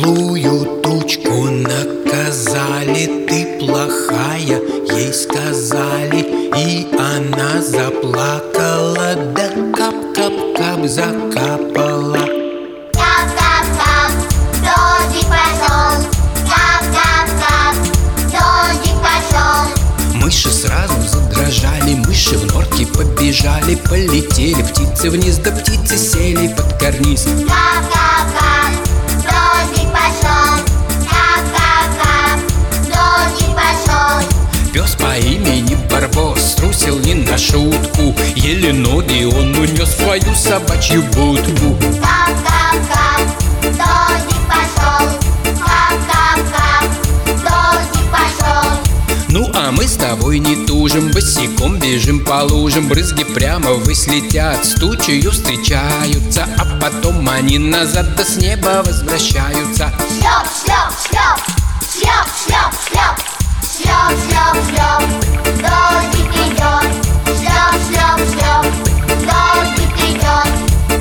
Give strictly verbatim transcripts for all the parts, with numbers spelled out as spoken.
Злую тучку наказали, ты плохая, ей сказали, и она заплакала, да кап-кап-кап закапала. Кап-кап-кап, дождик пошел, кап-кап-кап, дождик пошел. Мыши сразу задрожали, мыши в норке побежали, полетели птицы вниз, да птицы сели под карниз. Кап-кап-кап, дождик пошел, кап-кап-кап, дождик пошел. Пес по имени Барбос струсил не на шутку, еле ноги он унес в свою собачью будку. Кап-кап-кап, дождик пошел, кап-кап-кап, дождик пошел. Ну а мы с тобой не тужим, босиком бежим по лужам, брызги прямо ввысь летят, с тучею встречаются, а потом они назад да с неба возвращаются. Шлеп, шлеп, шлеп, шлеп, шлеп, шлеп, шлеп, шлеп, шлеп, дождик идет, шлеп, шлеп, шлеп, дождик идет.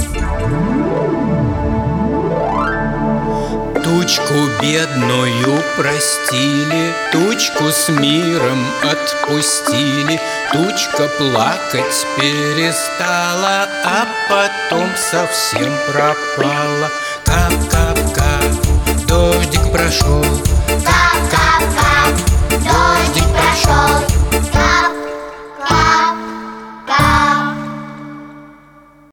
Тучку бедную простили, тучку с миром отпустили, тучка плакать перестала, а потом совсем пропала.